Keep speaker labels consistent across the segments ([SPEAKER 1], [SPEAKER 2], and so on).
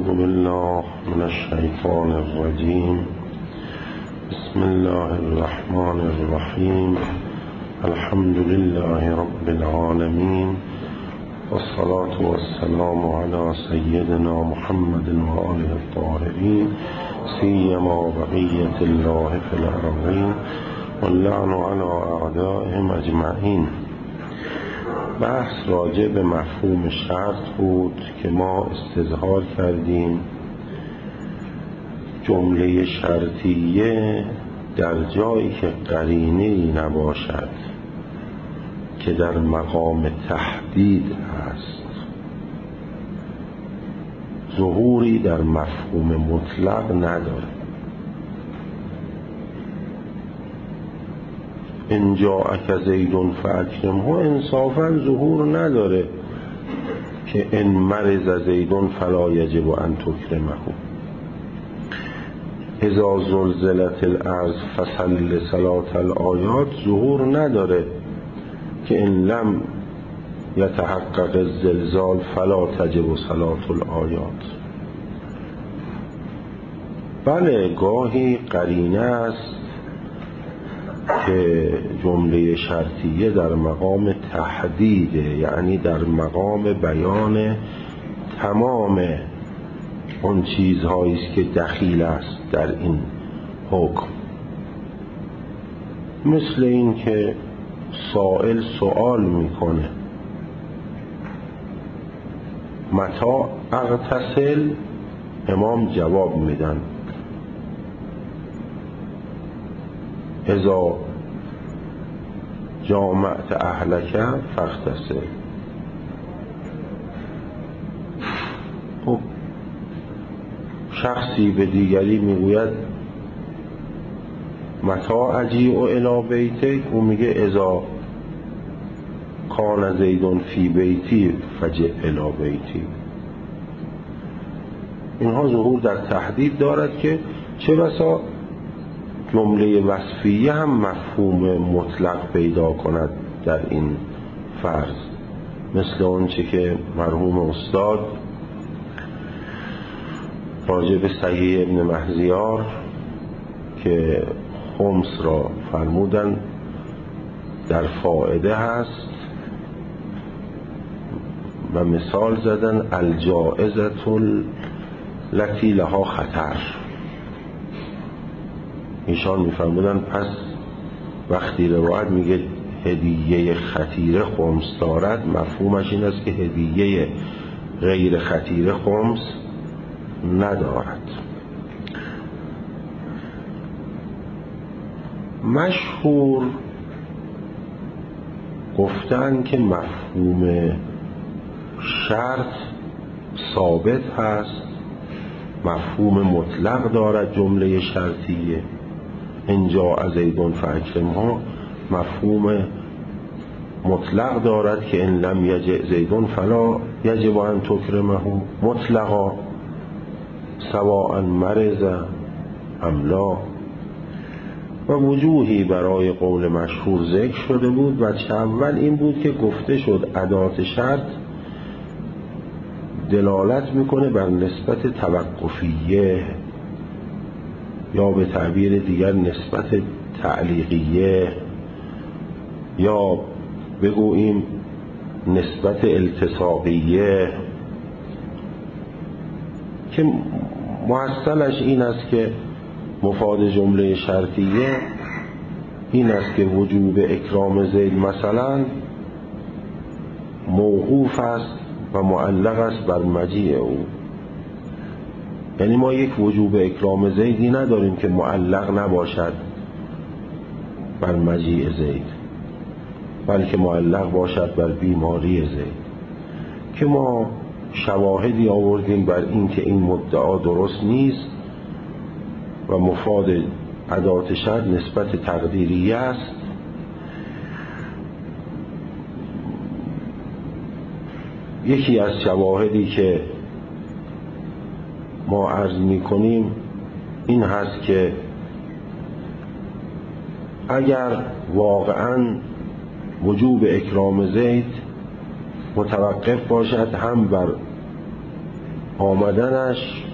[SPEAKER 1] أعوذ بالله من الشيطان الرجيم. بسم الله الرحمن الرحيم. الحمد لله رب العالمين، والصلاة والسلام على سيدنا محمد وآله الطاهرين، سيما بقية الله في الأرضين، واللعن على أعدائهم أجمعين. بحث راجع به مفهوم شرط بود که ما استظهار کردیم جمله شرطیه در جایی که قرینه‌ای نباشد که در مقام تحدید است، ظهوری در مفهوم مطلق نداره. ان جاءک زید فاکرمه انصافا ظهور نداره که ان مرض زید فلا یجب ان تکرمه. اذا زلزلت الارض فصل صلاة الآیات ظهور نداره که ان لم یتحقق الزلزال فلا تجب صلاة الآیات. بله، گاهی قرینه است که جمله شرطیه در مقام تحدیده، یعنی در مقام بیان تمام اون چیزهایی است که دخیل است در این حکم. مثل این که سائل سوال میکنه متى اغتسل، امام جواب میدن اذا جامعت اهلک فاغتسل. خب شخصی به دیگری میگوید متى اجیء الی بیتک، او میگه اذا کان زید فی بیتی فجئ الی بیتی. اینها ظهور در تحدید دارد که چه بسا جمله وصفیه هم مفهوم مطلق پیدا کند در این فرض، مثل اون چه که مرحوم استاد راجع به صحیح ابن مهزیار که خمس را فرمودن در فائده هست و مثال زدن الجائزة التي لها خطر. ایشان میفرمودن پس وقتی روایت میگه هدیه خطیره خمس دارد، مفهومش این است که هدیه غیر خطیره خمس ندارد. مشهور گفتن که مفهوم شرط ثابت هست، مفهوم مطلق دارد جمله شرطیه. ان جاء زید فاکرمه مفهوم مطلق دارد که ان لم یجئ زید فلا یجب ان تکرمه مطلقا سواء مرض ام لا. و وجوهی برای قول مشهور ذکر شده بود. وجه اول این بود که گفته شد ادات شرط دلالت میکنه بر نسبت توقفیه، یا به تعبیر دیگر نسبت تعلیقیه، یا بگوییم نسبت التصاقیه، که محصلش این است که مفاد جمله شرطیه این است که وجوب اکرام زید مثلا موقوف است و معلق است بر مجیء او. یعنی ما یک وجوب اکرام زیدی نداریم که معلق نباشد بر مجیء زید، بلکه معلق باشد بر بیماری زید، که ما شواهدی آوردیم بر این که این مدعا درست نیست و مفاد ادات شرط نسبت تقدیریه است. یکی از شواهدی که ما عرض می‌کنیم این هست که اگر واقعاً وجوب اکرام زید متوقف باشد هم بر آمدنش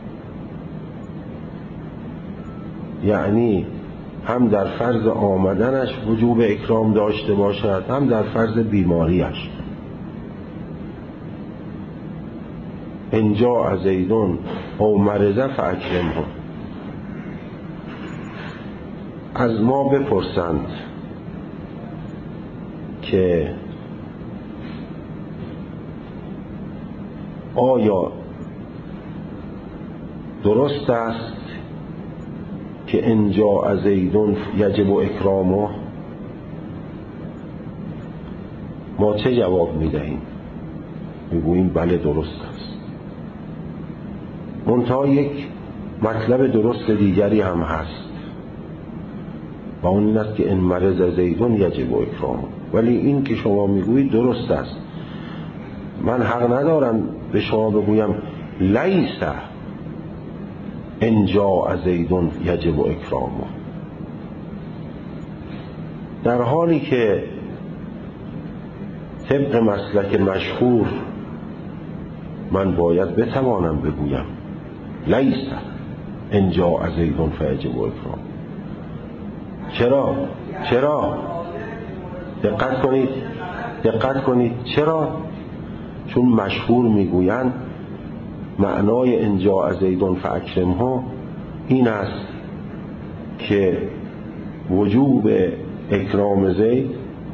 [SPEAKER 1] یعنی هم در فرض آمدنش وجوب اکرام داشته باشد، هم در فرض بیماریش. ان جاء زید او مرض فاکرمه. از ما بپرسند که آیا درست است که ان جاء زید یجب اکرامه؟ ما چه جواب میدهیم؟ میگوییم بله درست است. منتها یک مطلب درست دیگری هم هست و اون این است که ان مرض زید یجب اکرامه. ولی این که شما میگویید درست است. من حق ندارم به شما بگویم لیس ان جاء زید یجب اکرامه، در حالی که طبق مسلک مشهور من باید بتوانم بگویم لیس ان جاء زید فیجب اکرامه. چرا؟ دقت کنید. چرا؟ چون مشهور میگویند معنای ان جاء زید فاکرمه این است که وجوب اکرام زید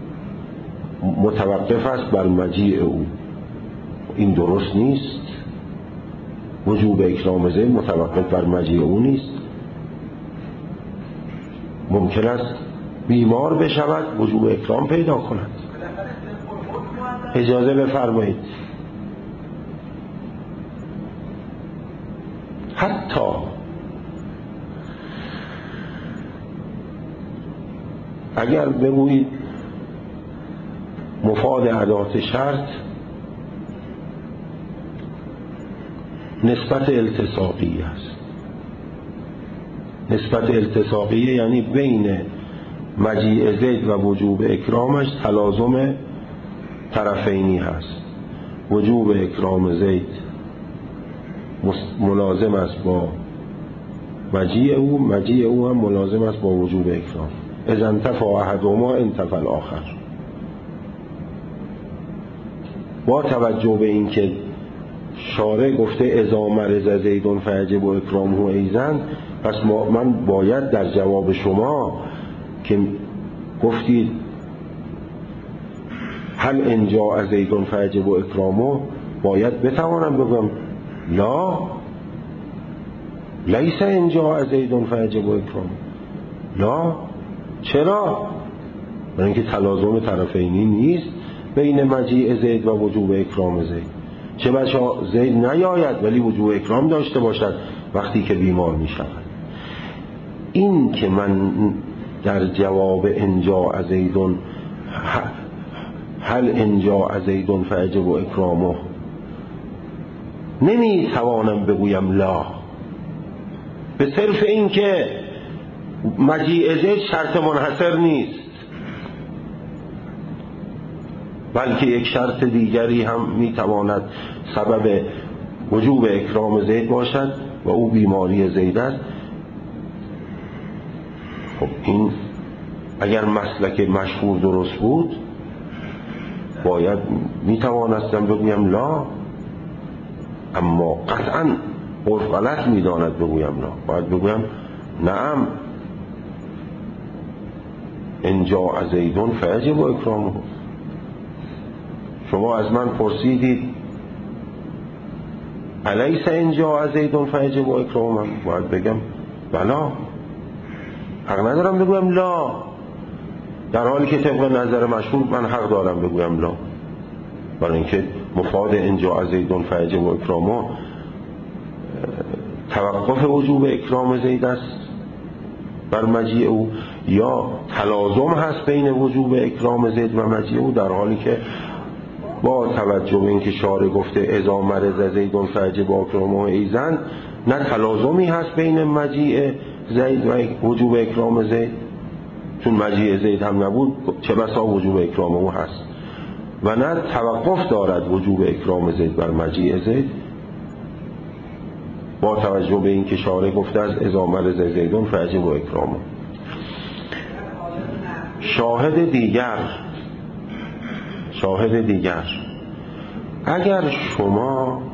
[SPEAKER 1] متوقف است بر مجیء او. این درست نیست. وجوب اکرام زید متوقف بر مجیء او نیست. ممکن است بیمار بشود وجوب اکرام پیدا کند. اجازه بفرمایید. حتی اگر بگویید مفاد ادات شرط نسبت التصاقی است. نسبت التصاقی یعنی بین مجیء زید و وجوب اکرامش تلازم طرفینی هست. وجوب اکرام زید ملازم است با مجیء او هم ملازم است با وجوب اکرام. اذا انتفى احدهما انتفى الاخر. با توجه به اینکه شارع گفته اذا مرض زید فیجب اکرامه ایضا، پس من باید در جواب شما که گفتید هل ان جاء زید فیجب اکرامه باید بتوانم بگم لا لیس ان جاء زید فیجب اکرامه. لا. چرا؟ برای اینکه تلازم طرفینی نیست بین مجیء زید و وجوب اکرام زید. چه بچه زید نیاید ولی وجوب اکرام داشته باشد وقتی که بیمار می شود. این که من در جواب ان جاء زید هل ان جاء زید فیجب اکرامه نمی توانم بگویم لا، به صرف این که مجیء زید شرط منحصر نیست، بلکه یک شرط دیگری هم میتواند سبب وجوب اکرام زید باشد و او بیماری زید است. خب این اگر مسلک مشهور درست بود باید میتوانستم بگویم لا، اما قطعا عرف غلط میداند بگویم لا. باید بگویم نعم ان جاء زید فیجب اکرامه. شما از من پرسیدید الیس ان جاء زید فیجب اکرامه، باید بگم بلا. حق ندارم بگویم لا، در حالی که طبق نظر مشهور من حق دارم بگویم لا، برای اینکه مفاد ان جاء زید فیجب اکرامه توقف وجوب اکرام زید است بر مجیء او، یا تلازم هست بین وجوب اکرام زید و مجیء او، در حالی که با توجه به اینکه شارع گفته اذا مرض زید فیجب اکرامه ایضا نه تلازمی هست بین مجیء زید و وجوب اکرام زید، چون مجیء زید هم نبود چه بسا وجوب اکرام او هست، و نه توقف دارد وجوب اکرام زید بر مجیء زید. با توجه به این که شارع گفته از اذا مرض زیدون فعجب و اکرامه. شاهد دیگر اگر شما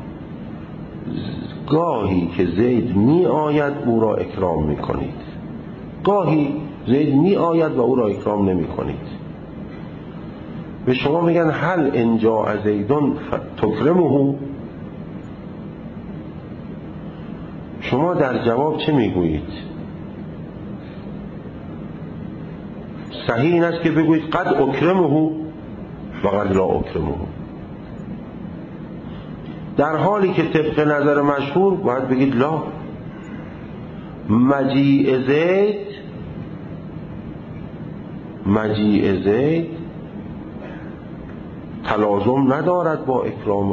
[SPEAKER 1] گاهی که زید می آید او را اکرام می کنید، گاهی زید می آید و او را اکرام نمی کنید، به شما میگن هل ان جاء زیدون تکرمه، شما در جواب چه میگویید؟ صحیح این است که بگویید قد اکرمه و قد لا اکرمه، در حالی که طبق نظر مشهور باید بگید لا، مجیء زید تلازم ندارد با اکرام.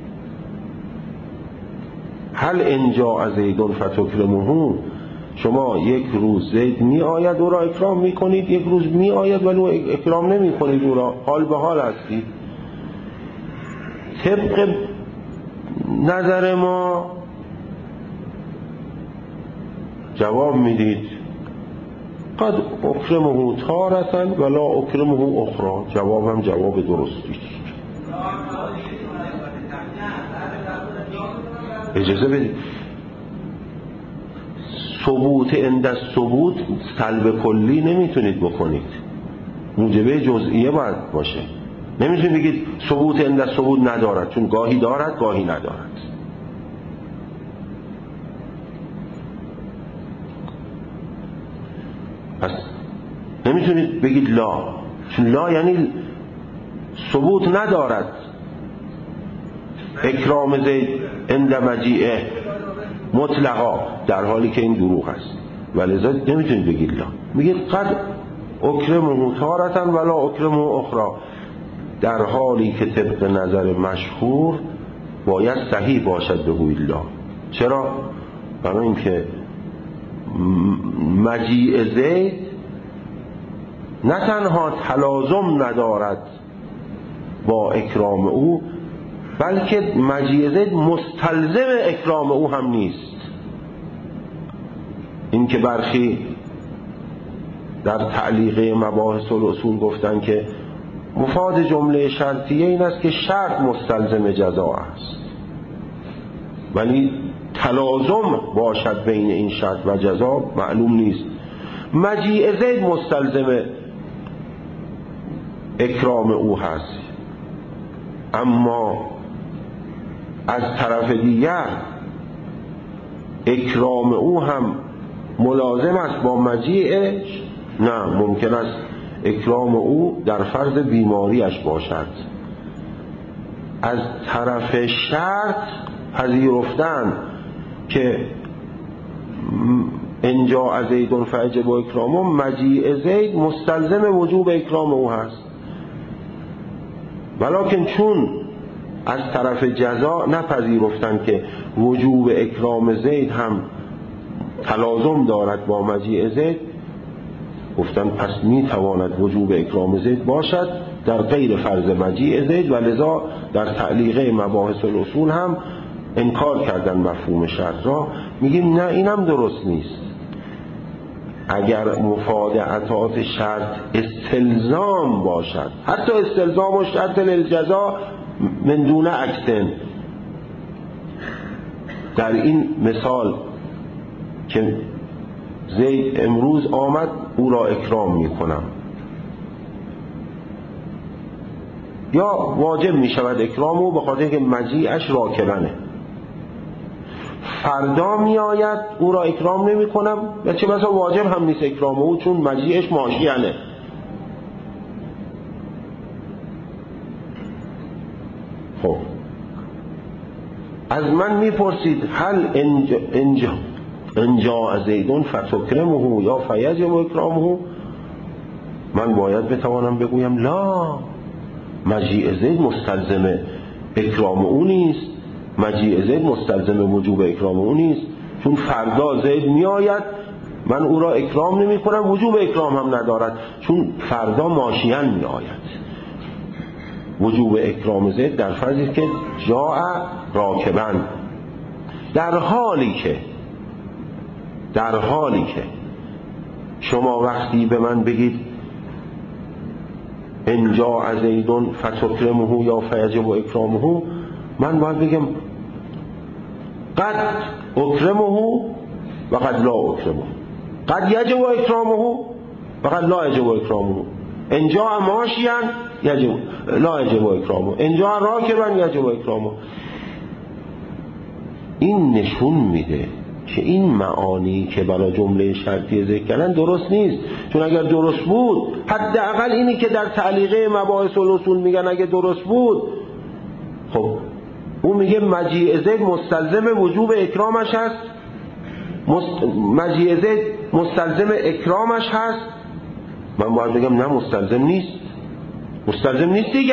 [SPEAKER 1] هل ان جاء زیدون فتکرمه، شما یک روز زید می آید او را اکرام می کنید، یک روز می آید ولی اکرام نمی کنید، او را حال به حال هستید. طبق نظر ما جواب میدید قد اکرمه تارة ولا اکرمه اخرى، جواب هم جواب درستی. اجازه بدید، ثبوت عند الثبوت سلب کلی نمیتونید بکنید، موجبه جزئیه باید باشه. نمیتونید بگید ثبوت عند الثبوت ندارد، چون گاهی دارد گاهی ندارد. پس نمیتونید بگید لا، چون لا یعنی ثبوت ندارد اکرام زید عند مجیئه مطلقا، در حالی که این دروغ است، ولذا نمیتونید بگید لا، میگید قد اکرمه تارة ولا اکرمه اخرى، در حالی که طبق نظر مشهور باید صحیح باشد بگویید لا. چرا؟ برای اینکه مجیء زید نه تنها تلازم ندارد با اکرام او، بلکه مجیء زید مستلزم اکرام او هم نیست. این که برخی در تعلیقه مباحث الاصول گفتن که مفاد جمله شرطیه این است که شرط مستلزم جزا است، ولی تلازم باشد بین این شرط و جزا معلوم نیست. مجیء زید مستلزم اکرام او هست، اما از طرف دیگر اکرام او هم ملازم است با مجیئش؟ نه، ممکن است اکرام او در فرض بیماریش باشد. از طرف شرط پذیرفتن که ان جاء زید فعجب و اکرامه، مجیء زید مستلزم وجوب اکرام او هست، ولکن چون از طرف جزا نپذیرفتن که وجوب اکرام زید هم تلازم دارد با مجیء زید، گفتن پس میتواند وجوب اکرام زید باشد در غیر فرض مجیء زید، و لذا در تعلیقه مباحث الاصول هم انکار کردن مفهوم شرط را. میگیم نه، اینم درست نیست. اگر مفاد عطات شرط استلزام باشد، حتی استلزام و شرط للجزا من دون عکسن، در این مثال که زید امروز آمد او را اکرام میکنم، یا واجب میشود اکرام او به خاطر که مجیعش راکبنه، فردا می آید او را اکرام نمی کنم و چه بسا واجب هم نیست اکرام او، چون مجیعش ماشیانه. خب از من می پرسید هل انجا زیدون فتکرمه یا فیجب اکرامه، من باید بتوانم بگویم لا، مجیع زید مستلزم اکرام او نیست، مجیع زید مستلزم وجوب اکرام او نیست، چون فردا زید می آید من او را اکرام نمی کنم، وجوب اکرام هم ندارد چون فردا ماشیان می آید. وجوب اکرام زید در فرضی که جاء راکبن، در حالی که شما وقتی به من بگید ان جاء زید فتکرمه یا فیجب اکرامه، من باید بگم قد اکرمه و قد لا اکرمه، قد یجب اکرامه و قد لا یجب اکرامه، ان جاء ماشیا یجب لا یجب اکرامه، ان جاء راکبا یجب اکرامه. این نشون میده که این معانی که برای جمله شرطی ذکر کردن درست نیست. چون اگر درست بود، حداقل اینی که در تعلیقه مباحث الاصول میگن اگه درست بود، خب اون میگه مجیء زید مستلزم وجوب اکرامش هست، مجیء زید مستلزم اکرامش هست. من باید بگم نه مستلزم نیست، مستلزم نیست دیگه،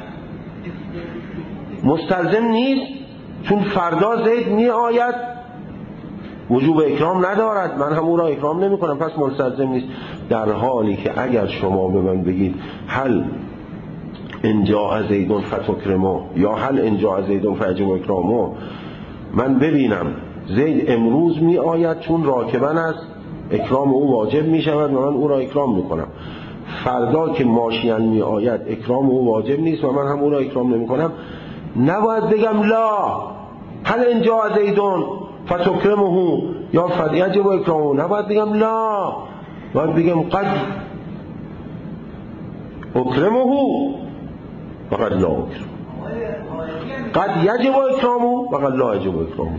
[SPEAKER 1] مستلزم نیست، چون فردا زید می آید وجوب اکرام ندارد، من هم او را اکرام نمی کنم، پس مستلزم نیست. در حالی که اگر شما به من بگید هل ان جاء زید فتکرمه یا هل ان جاء زید فیجب اکرامه، من ببینم زید امروز می آید چون راکبن است، اکرام او واجب می شود و من او را اکرام می کنم. فردا که ماشیان می آید اکرام او واجب نیست و من هم او را اکرام نمی کنم. نباید بگم لا هل ان جاء زید فتکرمه یا فیجب اکرامه، نباید بگم لا، باید بگم قد اکرمه و قد لا اکرمه، قد یجب اکرامه و قد لا یجب اکرامه.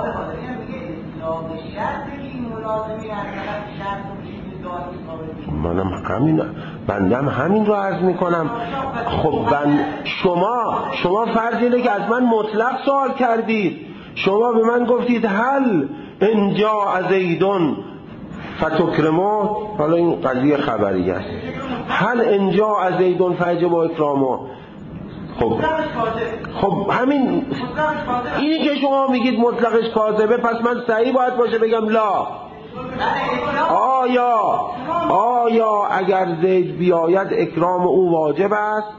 [SPEAKER 1] منم همین، بندم همین رو عرض میکنم. خب شما فرض اینه که از من مطلق سوال کردید، شما به من گفتید هل ان جاء زید فتکرمه، حالا این قضیه خبری است، هل ان جاء زید فیجب اکرامه. خب همین اینی که شما میگید مطلقش کاذبه، پس من صحیح باید باشه بگم لا. آیا اگر زید بیاید اکرام او واجب است؟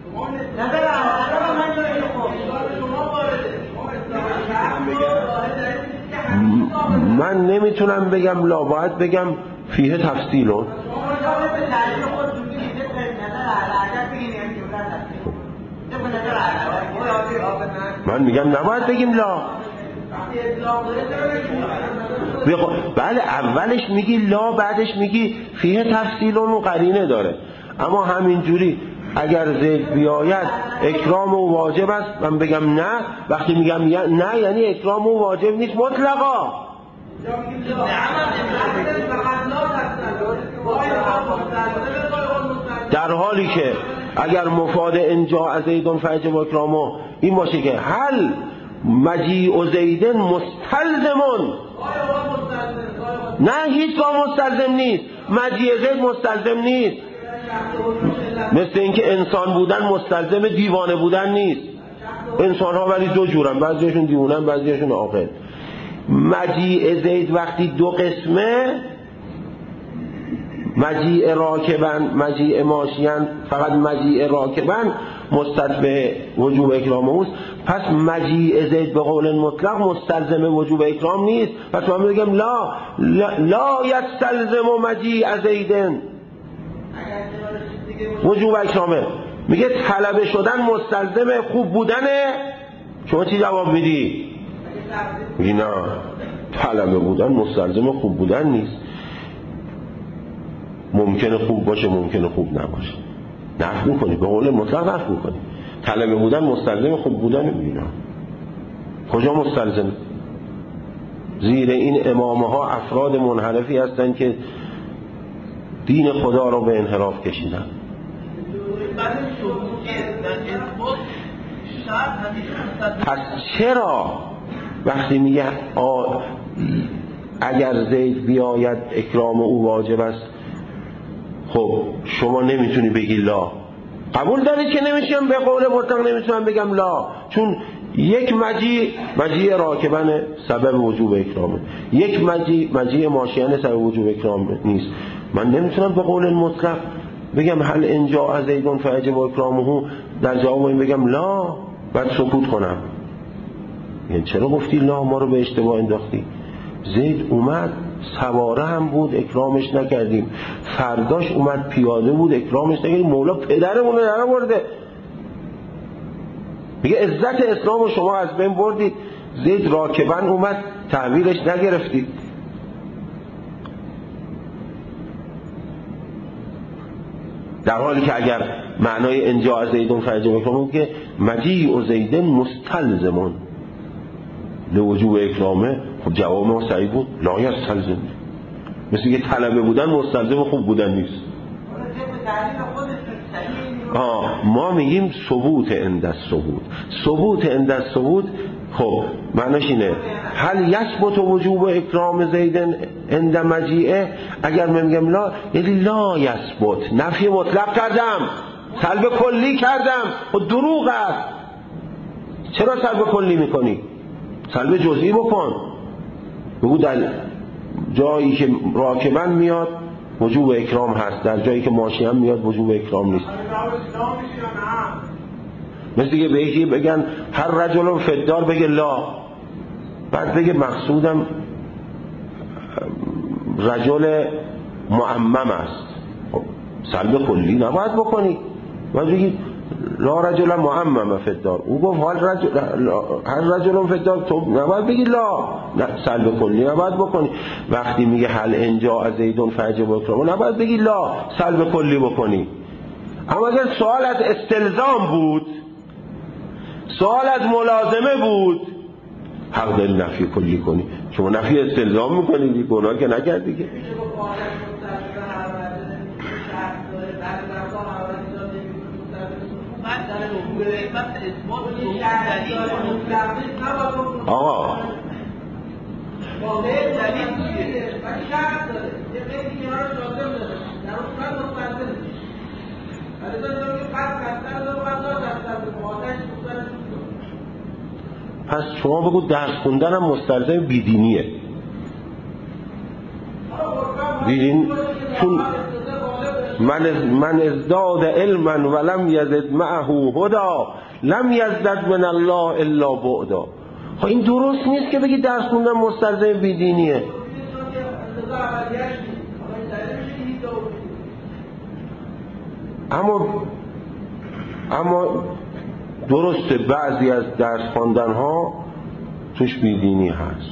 [SPEAKER 1] من نمیتونم بگم لا، باید بگم فیه تفصیلون. من میگم نباید بگیم لا. بله اولش میگی لا، بعدش میگی فیه تفصیلون و قرینه داره. اما همینجوری اگر زید بیاید اکرام او واجب است، من بگم نه، وقتی میگم نه یعنی اکرام او واجب نیست مطلقا. در حالی که اگر مفاد ان جاء زید فیجب اکرامه این باشه که هل مجیء زید مستلزمون، نه هیچگاه مستلزم نیست، مجیء زید مستلزم نیست. مثل اینکه انسان بودن مستلزم دیوانه بودن نیست. انسان ها ولی دو جورن، بعضیشون دیوانن بعضیشون عاقل. مجیء زید وقتی دو قسمه، مجیء راکبن مجیء ماشیان، فقط مجیء راکبن مستتبع وجوب اکرام اوست، پس مجیء زید به قول مطلق مستلزم وجوب اکرام نیست. پس من بگم لا یستلزم مجیء زیدن وجوب اکرامه. میگه طلب شدن مستلزم خوب بودنه. شما چی جواب میدی؟ میگی نه، طلب بودن مستلزم خوب بودن نیست، ممکنه خوب باشه ممکنه خوب نباشه. نفی میکنی، به قول مطلق نفی میکنی. طلب بودن مستلزم خوب بودن، میگی کجا مستلزم؟ زیر این امامه ها افراد منحرفی هستن که دین خدا رو به انحراف کشیدن. پس چرا وقتی میگه اگر زید بیاید اکرام او واجب است، خب شما نمیتونی بگی لا؟ قبول دارید که نمیشم به قول مطلق نمیتونم بگم لا، چون یک مجیء راکبن سبب وجوب اکرامه، یک مجیء ماشیان سبب وجوب اکرام نیست. من نمیتونم به قول مطلق بگم هل ان جاء زید فیجب اکرامه، در جواب این بگم لا، بعد سکوت کنم. یعنی چرا گفتی لا، ما رو به اشتباه انداختی؟ زید اومد سواره هم بود اکرامش نکردیم، فرداش اومد پیاده بود اکرامش نکردیم، مولا پدرمون رو درآورده. میگه عزت اسلام رو شما از بین بردید. زید راکبا اومد تحویلش نگرفتید. در حالی که اگر معنای انجاء زیدون فاجب اکرامه که مجیء زید مستلزمون لوجوب اکرامه، خب جواب ما صحیح بود، لا یستلزم. مثل که طلبه بودن مستلزم خوب بودن نیست. ما میگیم ثبوت عند الثبوت. ثبوت عند الثبوت خب معناش اینه هل یثبت وجوب اکرام زید عند مجیئه. اگر من میگم لا، یعنی لا یثبت، نفی مطلق کردم، سلب کلی کردم. خب دروغ است. چرا سلب کلی میکنی؟ سلب جزئی بکن. بگو در جایی که راکبن میاد وجوب اکرام هست، در جایی که ماشی هم میاد وجوب اکرام نیست. مثل که به یکی بگن هر رجل فدار، بگه لا، بعد بگه مقصودم رجل معمم است. سلب کلی نباید بکنی، باید بگی لا رجل معمم فدار. او گفت هر رجل فدار، تو نباید بگی لا، سلب کلی نباید بکنی. وقتی میگه هل انجاء زیدون فاجب اکرامه، نباید بگی لا، سلب کلی بکنی. اما اگر سوال از استلزام بود، سوال از ملازمه بود، حق داری نفی کلی کنی. شما نفی استلزام میکنی، گناه که نکردی که. آقا پس شما بگو درس خوندن هم مستلزم بیدینیه. دیدین چون من ازداد علما ولم یزد معه هدا لم یزدد من الله الا بعدا. خب این درست نیست که بگی درس خوندن مستلزم بیدینیه. اما درسته بعضی از درس خواندن ها توش بیدینی هست.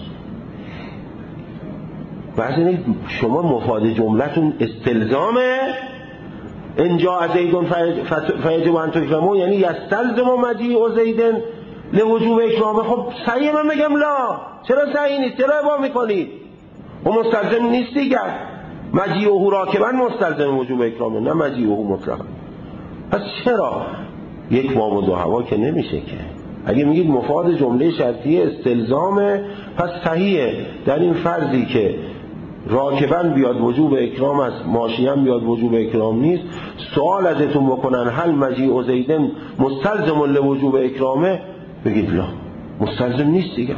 [SPEAKER 1] بعضی شما مفاد جملتون استلزامه انجاء زیدون فیجب ان تکرموا، یعنی یستلزم مجیء زیدن لوجوب اکرامه. خب صحیح من میگم لا، چرا صحیح نیست؟ چرا ابا میکنی؟ و مستلزم نیست دیگر. مجیءه راکبا مستلزم وجوب اکرامه، نه مجیءه مطلقا. پس چرا یک وام و دو هوا که نمیشه که؟ اگه میگید مفاد جمله شرطیه استلزامه، پس صحیحه در این فرضی که راکبن بیاد وجوب اکرام است، ماشی هم بیاد وجوب اکرام نیست. سوال ازتون بکنن هل مجیء زیدن مستلزم لوجوب اکرامه، بگید لا، مستلزم نیست دیگه.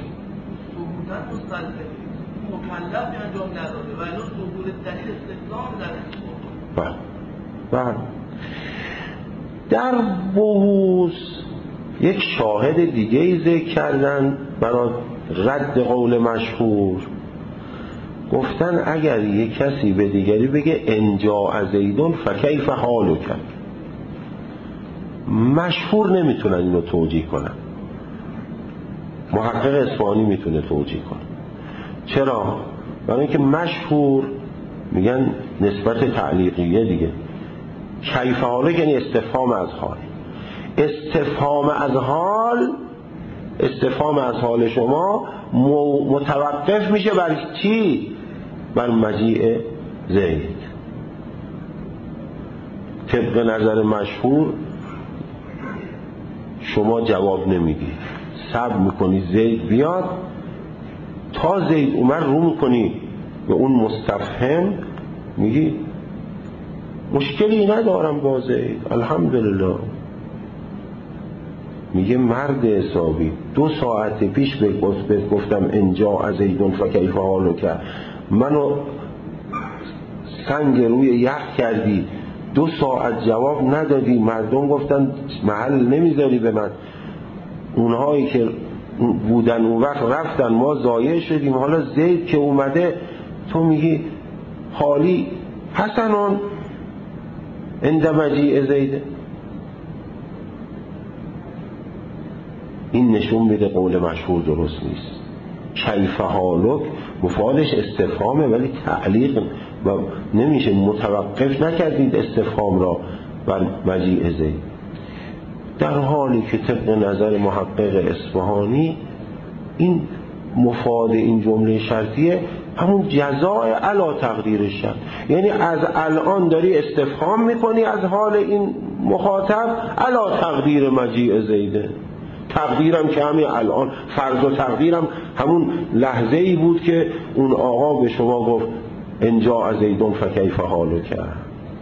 [SPEAKER 1] بله. در بحوث یک شاهد دیگه ای ذکر کردن برای رد قول مشهور. گفتن اگر یک کسی به دیگری بگه انجاء زیدون فکیف حالک، مشهور نمیتونن اینو توجیه کنن، محقق اصفهانی میتونه توجیه کنه. چرا؟ برای اینکه مشهور میگن نسبت تعلیقیه دیگه. کیف حالک یعنی استفهام از حال. استفهام از حال شما متوقف میشه بر چی؟ بر مجیء زید. طبق نظر مشهور شما جواب نمیدی، صبر میکنی زید بیاد، تا زید اومد رو میکنی به اون مستفهم، میگی مشکلی ندارم با زید الحمدلله. میگه مرد حسابی 2 ساعت پیش به گفتم انجاء زیدون فکیف حالک، منو سنگ روی یخ کردی، 2 ساعت جواب ندادی، مردم گفتن محل نمیذاری به من. اونهایی که بودن اون وقت رفتن، ما ضایع شدیم، حالا زید که اومده تو میگی حالی حسنان عند مجیء زید. این نشون میده قول مشهور درست نیست. کیف حالک مفعولش استفهامه ولی تعلیق و نمیشه، متوقف نکردید استفهام را بر مجیء زید، در حالی که طبق نظر محقق اصفهانی این مفاد این جمله شرطیه همون جزای علا تقدیر شرط، یعنی از الان داری استفهام میکنی از حال این مخاطب علا تقدیر مجیء زیده. تقدیرم که همین الان، فرض و تقدیرم همون لحظه ای بود که اون آقا به شما گفت انجا از زیدون فکیف حالو کرد.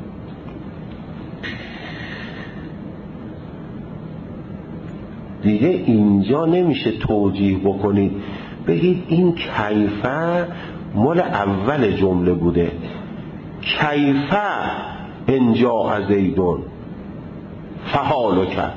[SPEAKER 1] دیگه اینجا نمیشه توجیه بکنید بگید این کیفه مال اول جمله بوده، کیفه انجا از زیدون فحالو کرد،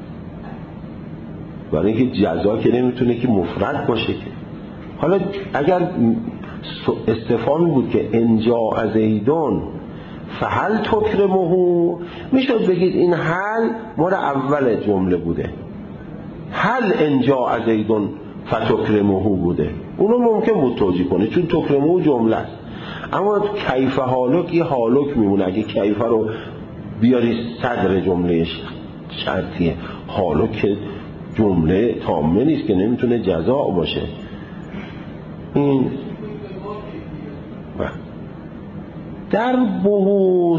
[SPEAKER 1] برای اینکه جزا که نمیتونه که مفرد باشه که. حالا اگر استفهامی بود که انجا از زیدون فهل تکرمه، میشد بگید این حل مال اول جمله بوده، هل انجا از زیدون فتکرمه بوده، اونو ممکن بود توجیه کنه چون تکرمه جمله است. اما کیف حالک یه حالک میمونه، اگه کیف رو بیاری صدر جمله شرطیه، حالک که جمله تامه نیست که نمیتونه جزا باشه. این در بحوث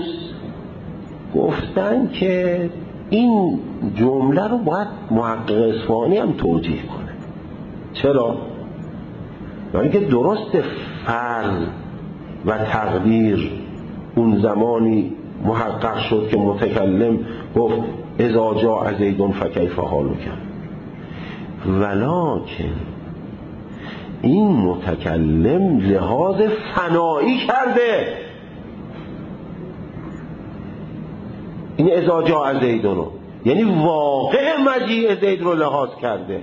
[SPEAKER 1] گفتن که این جمله رو باید محقق اصفهانی هم توجیه کنه. چرا؟ یعنی که درست فرض و تقدیر اون زمانی محقق شد که متکلم گفت اذا جاء زیدون فکیف حالک، ولکن این متکلم لحاظ فنایی کرده، این اذا جاء زیدون رو یعنی واقع مجیء زید رو لحاظ کرده،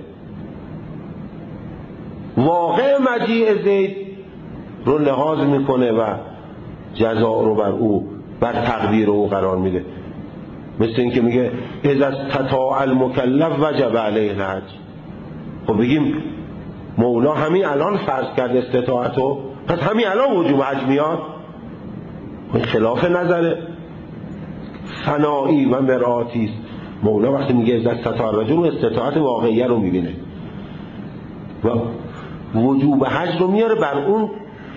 [SPEAKER 1] واقع مجیء زید رو لحاظ میکنه و جزا رو بر او، بر تقدیر او قرار میده. مثل این که میگه اذا استطاع المکلف وجب علیه الحج. خب بگیم مولا همین الان فرض کرده استطاعتو، پس همین الان وجوب حج میاد؟ خلاف نظر فنایی و مرآتی است. مولا وقتی میگه اذا استطاع الرجل استطاعت واقعیه رو میبینه و وجوب حج رو میاره بر اون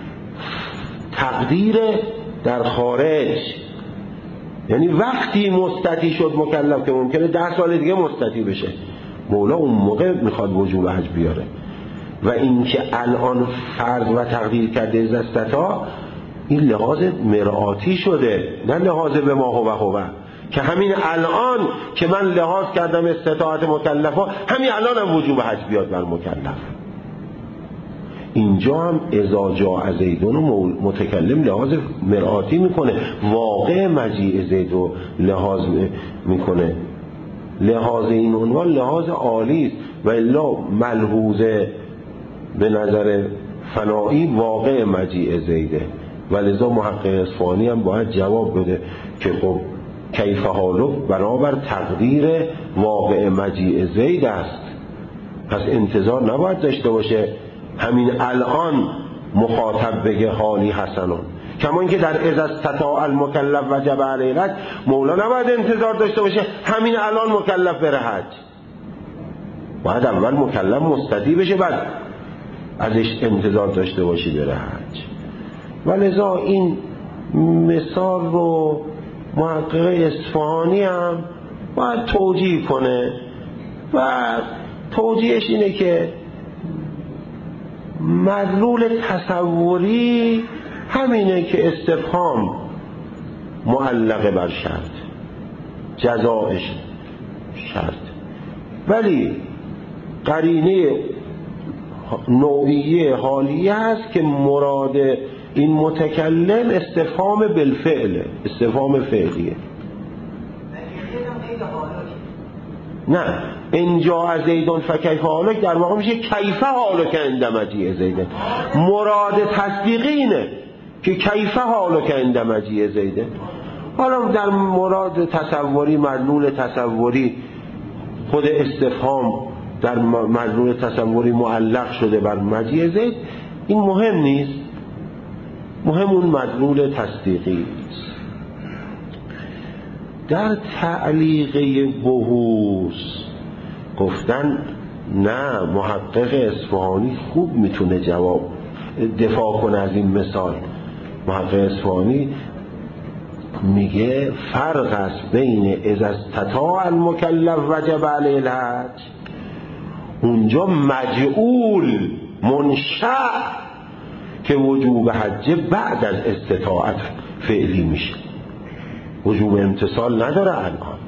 [SPEAKER 1] تقدیر در خارج. یعنی وقتی مستطیع شد مکلف که ممکنه 10 سال دیگه مستطیع بشه، مولا اون موقع میخواد وجوب حج بیاره. و اینکه الان فرض و تقدیر کرده اذا استطاع، این لحاظ مرآتی شده، نه لحاظ به ما هو که همین الان که من لحاظ کردم استطاعت مکلفا، همین الان هم وجوب حج بیاد بر مکلف. اینجا هم اذا جاء زیدون متکلم لحاظ مرآتی میکنه، واقع مجیء زید رو لحاظ میکنه. لحاظ این عنوان لحاظ عالی است و الا ملحوظه به نظر فنایی واقع مجیء زیده و لذا محقق اصفهانی هم باید جواب بده که خب کیف حالک برابر تقدیر واقع مجیء زید است، پس انتظار نباید داشته باشه همین الان مخاطب بگه حالی حسنون. کما اینکه در اذا استطاع المکلف وجب علیه الحج مولا نباید انتظار داشته باشه همین الان مکلف بره حج، باید اول مکلف مستطیع بشه بعد ازش انتظار داشته باشی بره حج. و لذا این مثال رو محقق اصفهانی هم باید توجیه کنه و توجیهش اینه که مدلول تصوری همینه که استفهام معلق بر شرط، جزایش شرط، ولی قرینه نوعیه حالیه هست که مراد این متکلم استفهام بالفعل، استفهام فعلیه. نه ان جاء زید فکیف حالک در واقع میشه کیف حالک عند مجیء زید. مراد تصدیقی اینه که کیف حالک عند مجیء زید. حالا در مراد تصوری، مدلول تصوری، خود استفهام در مدلول تصوری معلق شده بر مجیء زید، این مهم نیست، مهم اون مدلول تصدیقی است. در تعلیقه بحوث گفتن نه، محقق اصفهانی خوب میتونه دفاع کنه از این مثال. محقق اصفهانی میگه فرق است بین اذا استطاع المکلف وجب علیه الحج، اونجا مجعول منشأ که وجوب حج بعد از استطاعت فعلی میشه، وجوب امتثال نداره الان.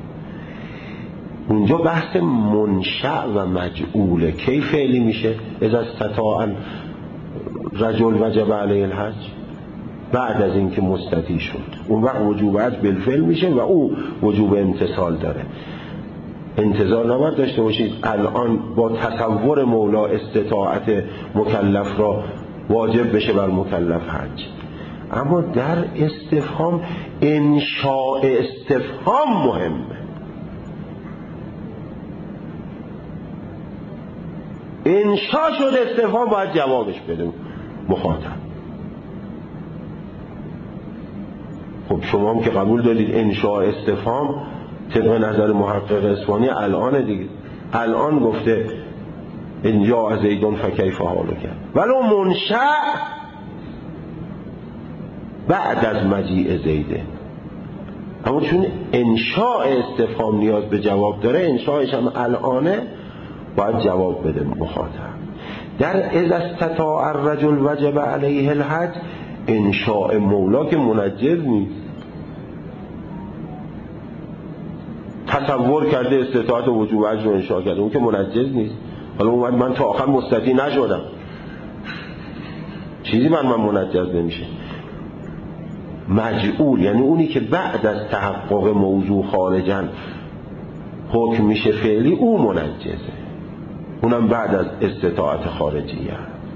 [SPEAKER 1] اونجا بحث منشأ و مجعوله. کی فعلی میشه؟ اذا استطاع رجل وجب علیه الحج، بعد از اینکه مستطیع شد، اون وقت وجوب حج بالفعل میشه و او وجوب امتثال داره. انتظار نباید داشته باشید الان با تصور مولا استطاعت مکلف را واجب بشه بر مکلف حج. اما در استفهام انشاء استفهام مهمه. انشاء شد استفهام، باید جوابش بده مخاطب. خب شما هم که قبول دارید انشاء استفهام طبق نظر محقق اصفهانی الان دیگه، الان گفته ان جاء زید فکیف حالک، ولو منشأ بعد از مجیء زیده. اما چون انشاء استفهام نیاز به جواب داره، انشاءش هم الانه، باید جواب بده مخاطب. در اذا استطاع الرجل وجب علیه الحج انشاء مولا که منجز نیست، تصور کرده استطاعت و وجوب حج رو انشاء کرده، اون که منجز نیست. حالا اومد من تا آخر مستطیع نشدم، چیزی من منجز نمیشه. مجعول یعنی اونی که بعد از تحقق موضوع خارجاً حکم میشه فعلی، او منجزه، اونم بعد از استطاعت خارجیه.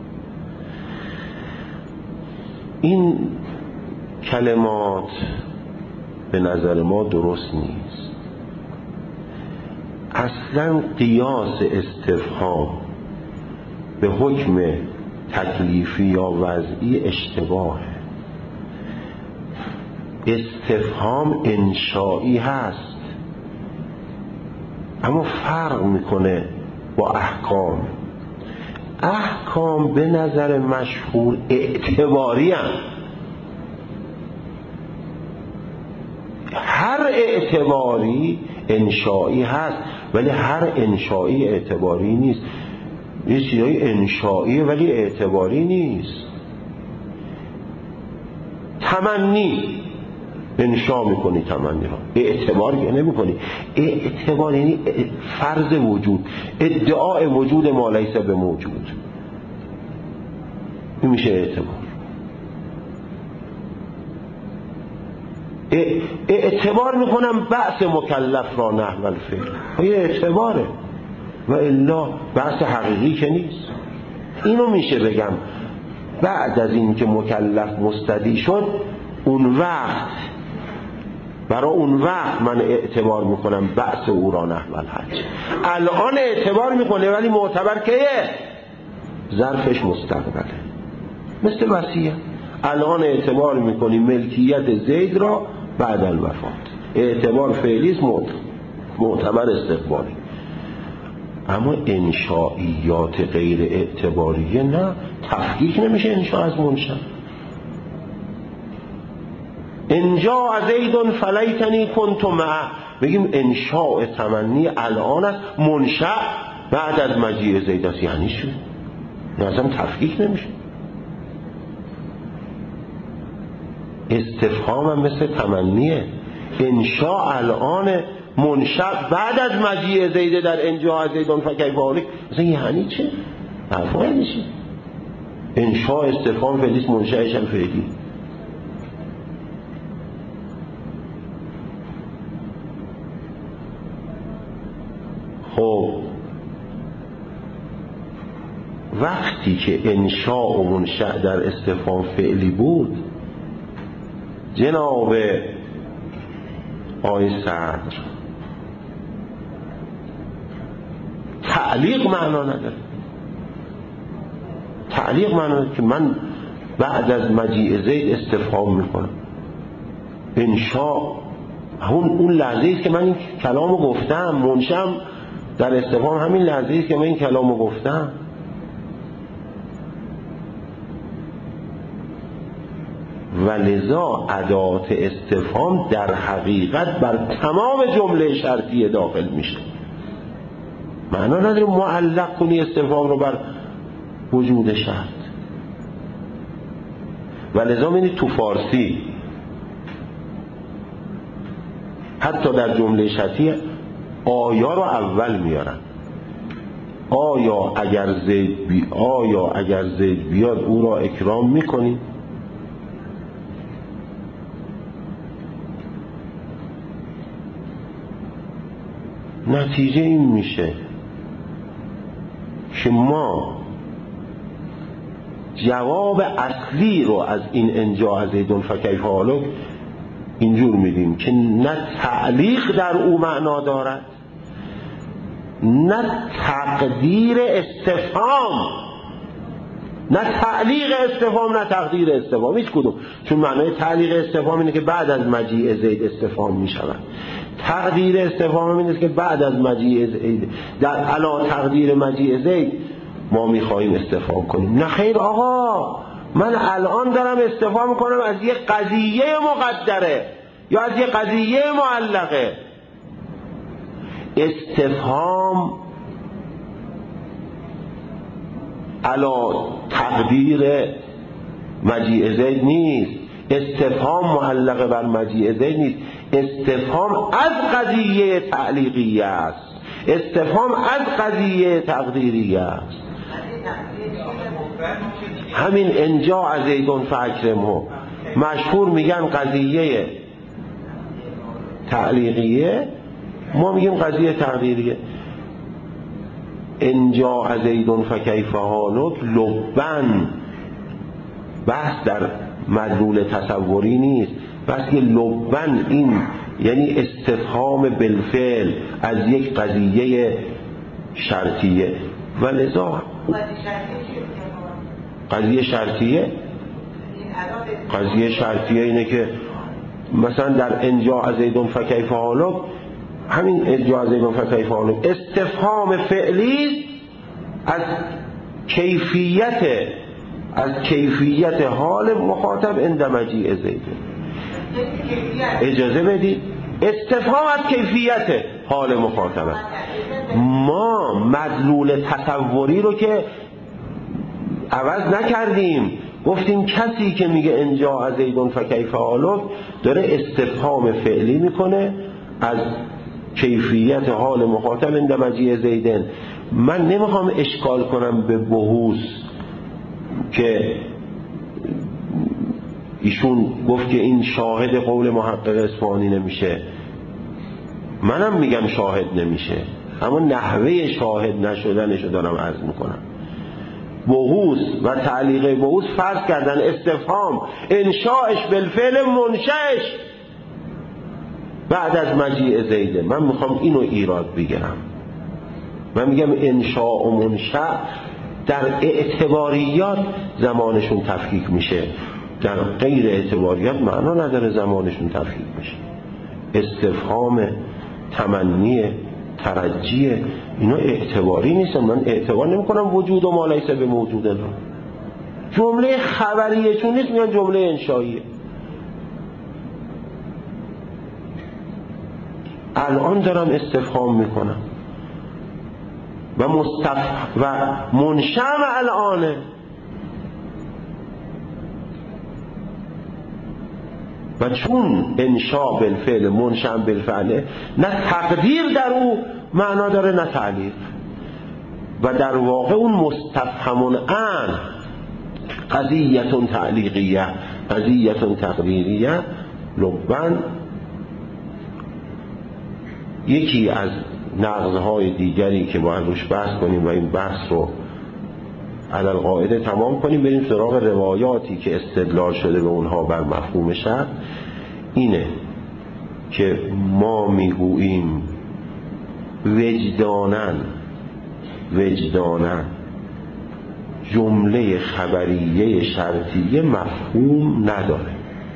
[SPEAKER 1] این کلمات به نظر ما درست نیست. اصلا قیاس استفهام به حکم تکلیفی یا وضعی اشتباهه. استفهام انشائی هست اما فرق میکنه با احکام. احکام به نظر مشهور اعتباری هم. هر اعتباری انشائی هست ولی هر انشائی اعتباری نیست. یه چیزای انشائیه ولی اعتباری نیست. تمنی انشا میکنی، تمنی ها اعتبار نمی کنی. اعتبار یعنی فرض وجود، ادعای وجود ما لیس به موجود، این میشه اعتبار. اعتبار میکنم بحث مکلف را نحو الفعل، این اعتباره و الا بحث حقیقی که نیست. اینو میشه بگم بعد از این که مکلف مستدی شد، اون وقت برای اون وقت من اعتبار میکنم بحث او را نحو الحج. الان اعتبار میکنه ولی معتبر کیه؟ ظرفش مستقبله. مثل وصیت الان اعتبار میکنی ملکیت زید را بعد الوفات، اعتبار فعلیست، معتبر استقبالی. اما انشائیات غیر اعتباریه نه، تفکیک نمیشه انشاء از منشأ. انجا زید فلیتنی کنت معه، بگیم انشاء تمنی الان است، منشأ بعد از مجیء زید است. یعنی چی؟ اصلا تفکیک نمیشه. استفهام هم مثل تمنیه. انشاء الان، منشأ بعد از مجیء زید در انجا زیدون فکیف حالک. مثلا یعنی چه؟ حرفا میشه. انشاء استفهام فعلیست، منشأش هم فعلی. خب وقتی که انشاء و منشأ در استفهام فعلی بود، جناب آقای صدر، تعلیق معنا نداره. تعلیق معنا نداره که من بعد از مجیء زید استفهام میکنم. انشاء اون لحظه است که من این کلامو گفتم، منشأ در استفهام همین لحظه است که من این کلامو گفتم. و لذا ادات استفهام در حقیقت بر تمام جمله شرطیه داخل میشه. معنا نداره معلق کنی استفهام رو بر وجود شرط. و لذا می‌بینید تو فارسی حتی در جمله شرطیه آیا رو اول میارن. آیا اگر زید بیاد او را اکرام میکنی؟ نتیجه این میشه که ما جواب اصلی رو از این انجاء زیدون فکیف حالک اینجور میدیم که نه تعلیق در او معنا دارد، نه تقدیر استفهام، نه تعلیق استفهام، نه تقدیر استفهام، هیچ کدوم. چون معنای تعلیق استفهام اینه که بعد از مجیء زید استفهام میشود. تقدیر استفهام اینه که بعد از مجیء زید، در علا تقدیر مجیء زید ما میخواهیم استفهام کنیم. نه خیر آقا، من الان دارم استفهام میکنم از یه قضیه مقدره یا از یه قضیه معلقه. استفهام علا تقدیر مجیء زید نیست، استفهام معلقه بر مجیء زید نیست، استفهام از قضیه تعلیقیه است، استفهام از قضیه تقدیریه است. همین انجاء زیدون فاکرمه مشهور میگن قضیه تعلیقیه، ما میگیم قضیه تقدیریه. انجاء زیدون فکیف حالک لبن، بحث در مدلول تصوری نیست، بحث که لبن این یعنی استفهام بالفعل از یک قضیه شرطیه. و لذا قضیه شرطیه اینه که مثلا در انجاء زیدون فکیف حالک، همین انجاء زیدون فکیف حالک استفهام فعلی از کیفیت حال مخاطب عند مجیء زید. اجازه بدید، استفهام از کیفیت حال مخاطب است. ما مدلول تصوری رو که عوض نکردیم، گفتیم کسی که میگه انجاء زیدون فکیف حالک داره استفهام فعلی میکنه از کیفیت حال مخاطب عند مجیء زیدن. من نمیخوام اشکال کنم به بحوث که ایشون گفت که این شاهد قول محقق اصفهانی نمیشه، منم میگم شاهد نمیشه، اما نحوه شاهد نشدنشو دارم عرض میکنم. بحوث و تعلیق بحوث فرض کردن استفهام انشاءش بالفعل منشأش بعد از مجیء زیده. من میخوام اینو ایراد بگیرم. من میگم انشاء و منشأ در اعتباریات زمانشون تفکیک میشه، در غیر اعتباریات معنا نداره زمانشون تفکیک میشه. استفهام، تمنی، ترجیه، اینا اعتباری نیستن. من اعتبار نمیکنم وجود و ما لیس به موجود الله. جمله خبریه چون نیست، میگن جمله انشائیه. الان دارم استفهام میکنم و منشأ الانه. و چون انشاء بالفعل منشأ بالفعل، نه تقدیر در او معنا داره نه تعلیق، و در واقع اون مستفهمون ان قضیه تعلیقیه قضیه تقدیریه لبن. یکی از نقضهای دیگری که باید روش بحث کنیم و این بحث رو علی القاعده تمام کنیم، بریم سراغ روایاتی که استدلال شده به اونها بر مفهوم شرط. اینه که ما میگوییم وجداناً جمله خبریه شرطیه مفهوم نداره.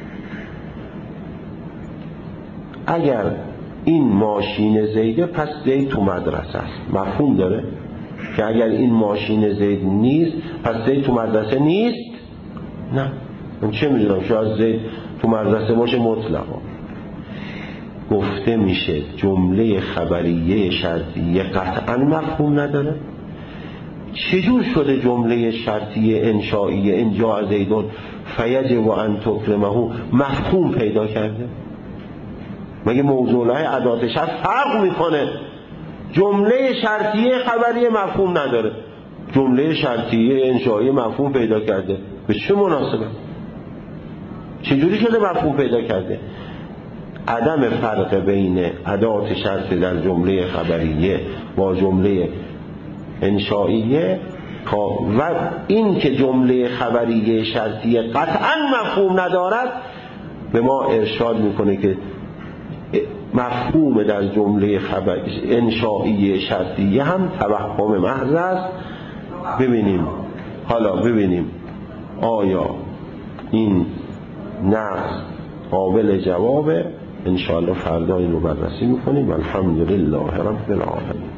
[SPEAKER 1] اگر این ماشین زیده پس زید تو مدرسه است، مفهوم داره؟ که اگر این ماشین زید نیست پس زید تو مدرسه نیست؟ نه، من چه میدونم، شاید زید تو مدرسه باشه مطلقا. گفته میشه جمله خبریه شرطیه قطعا مفهوم نداره. چجور شده جمله شرطیه انشائیه ان جاء زیدون فیجب ان تکرمه مفهوم پیدا کرده؟ مگه موضوعهای ادات شرط فرق میکنه؟ جمله شرطیه خبریه مفهوم نداره، جمله شرطیه انشائیه مفهوم پیدا کرده. به چه مناسبه؟ چجوری شده مفهوم پیدا کرده؟ عدم فرق بین ادات شرط در جمله خبریه با جمله انشائیه و این که جمله خبریه شرطیه قطعا مفهوم ندارد به ما ارشاد میکنه که مفهوم در جمله انشائیه شرطیه هم توهم محض است. ببینیم آیا این نقص قابل جوابه؟ انشاءالله فردا این رو بررسی میکنیم. الحمدلله رب العالمین.